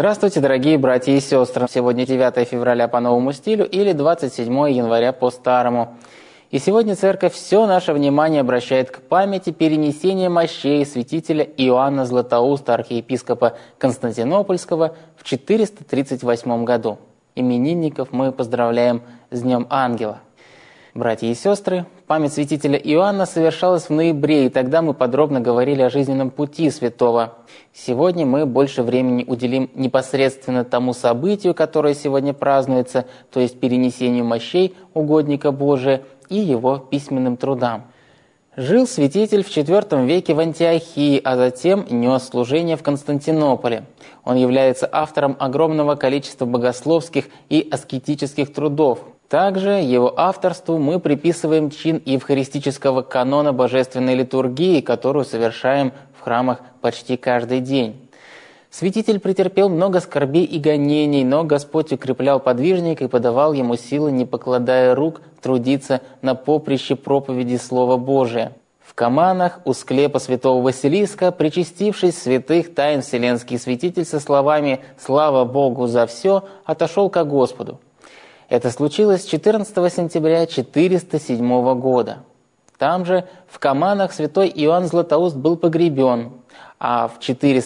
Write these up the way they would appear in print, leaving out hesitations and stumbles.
Здравствуйте, дорогие братья и сестры! Сегодня 9 февраля по новому стилю или 27 января по старому. И сегодня Церковь все наше внимание обращает к памяти перенесения мощей святителя Иоанна Златоуста, архиепископа Константинопольского, в 438 году. Именинников мы поздравляем с Днем Ангела. Братья и сестры, память святителя Иоанна совершалась в ноябре, и тогда мы подробно говорили о жизненном пути святого. Сегодня мы больше времени уделим непосредственно тому событию, которое сегодня празднуется, то есть перенесению мощей угодника Божия и его письменным трудам. Жил святитель в IV веке в Антиохии, а затем нес служение в Константинополе. Он является автором огромного количества богословских и аскетических трудов. Также его авторству мы приписываем чин евхаристического канона божественной литургии, которую совершаем в храмах почти каждый день. Святитель претерпел много скорбей и гонений, но Господь укреплял подвижника и подавал ему силы, не покладая рук, трудиться на поприще проповеди Слова Божия. В Каманах у склепа святого Василиска, причастившись святых тайн, вселенский святитель со словами «Слава Богу за все» отошел ко Господу. Это случилось 14 сентября 407 года. Там же, в Каманах, святой Иоанн Златоуст был погребен, а в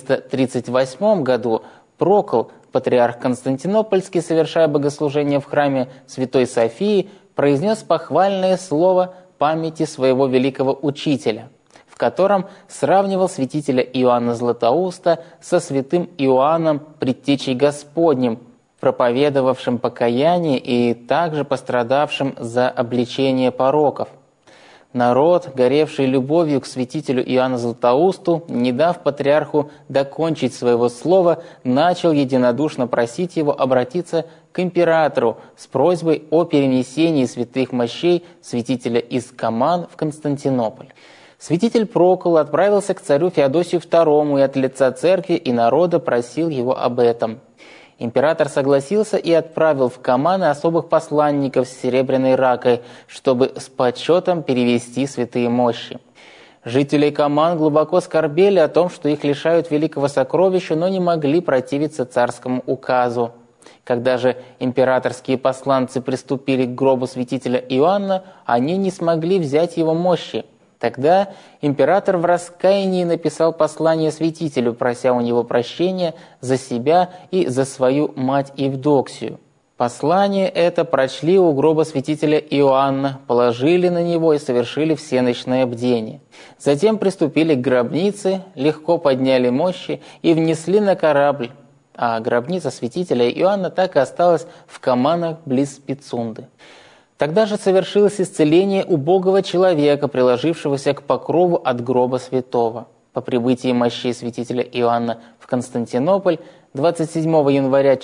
438 году Прокл, патриарх Константинопольский, совершая богослужение в храме Святой Софии, произнес похвальное слово памяти своего великого учителя, в котором сравнивал святителя Иоанна Златоуста со святым Иоанном Предтечей Господним, проповедовавшим покаяние и также пострадавшим за обличение пороков. Народ, горевший любовью к святителю Иоанну Златоусту, не дав патриарху докончить своего слова, начал единодушно просить его обратиться к императору с просьбой о перенесении святых мощей святителя из Каман в Константинополь. Святитель Прокл отправился к царю Феодосию II и от лица церкви и народа просил его об этом. Император согласился и отправил в Каманы особых посланников с серебряной ракой, чтобы с почетом перевести святые мощи. Жители Каман глубоко скорбели о том, что их лишают великого сокровища, но не могли противиться царскому указу. Когда же императорские посланцы приступили к гробу святителя Иоанна, они не смогли взять его мощи. Тогда император в раскаянии написал послание святителю, прося у него прощения за себя и за свою мать Евдоксию. Послание это прочли у гроба святителя Иоанна, положили на него и совершили всеночное бдение. Затем приступили к гробнице, легко подняли мощи и внесли на корабль, а гробница святителя Иоанна так и осталась в Каманах близ Пицунды. Тогда же совершилось исцеление убогого человека, приложившегося к покрову от гроба святого. По прибытии мощей святителя Иоанна в Константинополь 27 января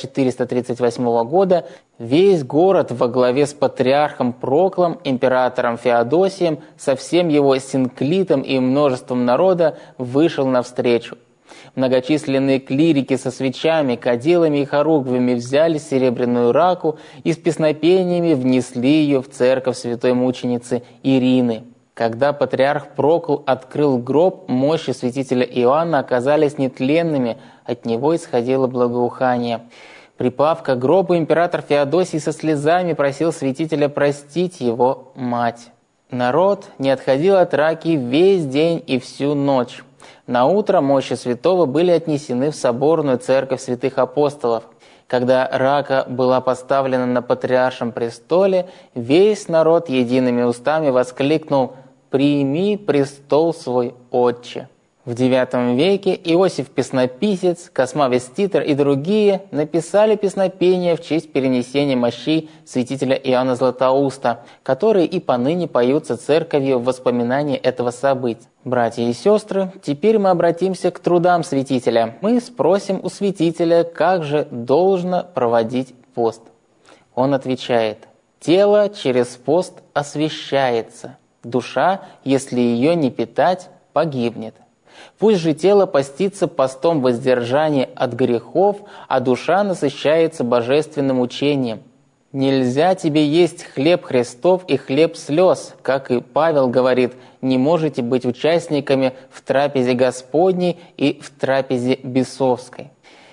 438 года весь город во главе с патриархом Проклом, императором Феодосием, со всем его синклитом и множеством народа вышел навстречу. Многочисленные клирики со свечами, кадилами и хоругвями взяли серебряную раку и с песнопениями внесли ее в церковь святой мученицы Ирины. Когда патриарх Прокл открыл гроб, мощи святителя Иоанна оказались нетленными, от него исходило благоухание. Припав к гробу, император Феодосий со слезами просил святителя простить его мать. Народ не отходил от раки весь день и всю ночь. Наутро мощи святого были отнесены в соборную церковь святых апостолов. Когда рака была поставлена на патриаршем престоле, весь народ едиными устами воскликнул «Прими престол свой, Отче». В IX веке Иосиф Песнописец, Косма Веститер и другие написали песнопения в честь перенесения мощей святителя Иоанна Златоуста, которые и поныне поются церковью в воспоминании этого события. Братья и сестры, теперь мы обратимся к трудам святителя. Мы спросим у святителя, как же должно проводить пост. Он отвечает: «Тело через пост освящается, душа, если ее не питать, погибнет. Пусть же тело постится постом воздержания от грехов, а душа насыщается божественным учением. Нельзя тебе есть хлеб Христов и хлеб слез, как и Павел говорит, не можете быть участниками в трапезе Господней и в трапезе бесовской.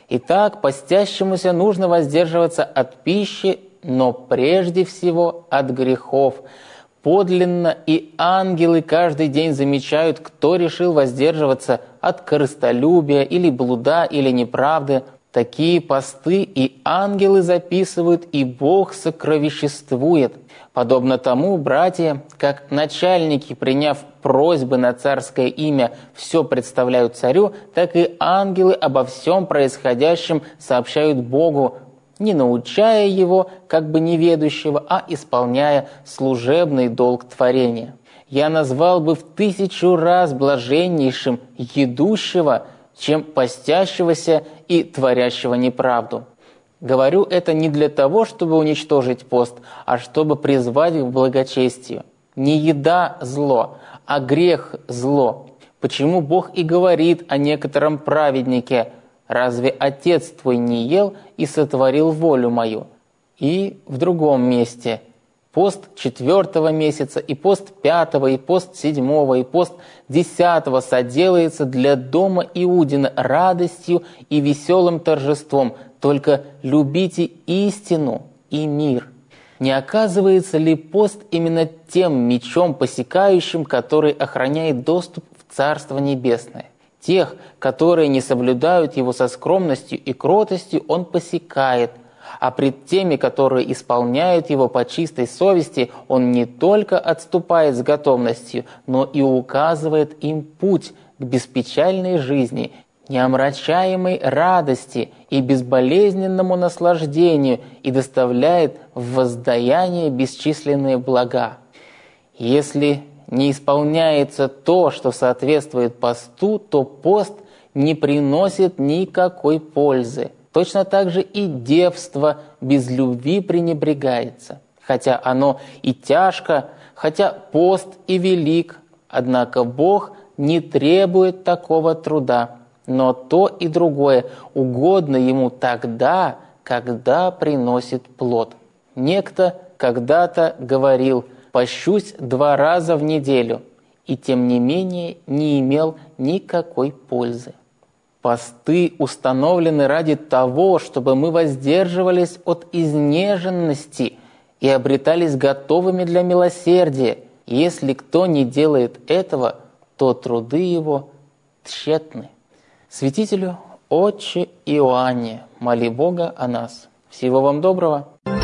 Итак, постящемуся нужно воздерживаться от пищи, но прежде всего от грехов. Подлинно и ангелы каждый день замечают, кто решил воздерживаться от корыстолюбия или блуда или неправды. Такие посты и ангелы записывают, и Бог сокровиществует. Подобно тому, братья, как начальники, приняв просьбы на царское имя, все представляют царю, так и ангелы обо всем происходящем сообщают Богу, не научая его, как бы неведущего, а исполняя служебный долг творения. Я назвал бы в 1000 раз блаженнейшим едущего, чем постящегося и творящего неправду. Говорю это не для того, чтобы уничтожить пост, а чтобы призвать к благочестию. Не еда – зло, а грех – зло. Почему Бог и говорит о некотором праведнике: «Разве Отец твой не ел и сотворил волю мою?» И в другом месте: пост 4 месяца, и пост 5, и пост 7, и пост 10 соделается для дома Иудина радостью и веселым торжеством. Только любите истину и мир. Не оказывается ли пост именно тем мечом посекающим, который охраняет доступ в Царство Небесное? Тех, которые не соблюдают его со скромностью и кротостью, он посекает, а пред теми, которые исполняют его по чистой совести, он не только отступает с готовностью, но и указывает им путь к беспечальной жизни, неомрачаемой радости и безболезненному наслаждению, и доставляет в воздаяние бесчисленные блага. Если не исполняется то, что соответствует посту, то пост не приносит никакой пользы. Точно так же и девство без любви пренебрегается. Хотя оно и тяжко, хотя пост и велик, однако Бог не требует такого труда. Но то и другое угодно Ему тогда, когда приносит плод. Некто когда-то говорил: «Пощусь 2 раза в неделю», и тем не менее не имел никакой пользы. Посты установлены ради того, чтобы мы воздерживались от изнеженности и обретались готовыми для милосердия. Если кто не делает этого, то труды его тщетны. Святителю Отче Иоанне, моли Бога о нас. Всего вам доброго.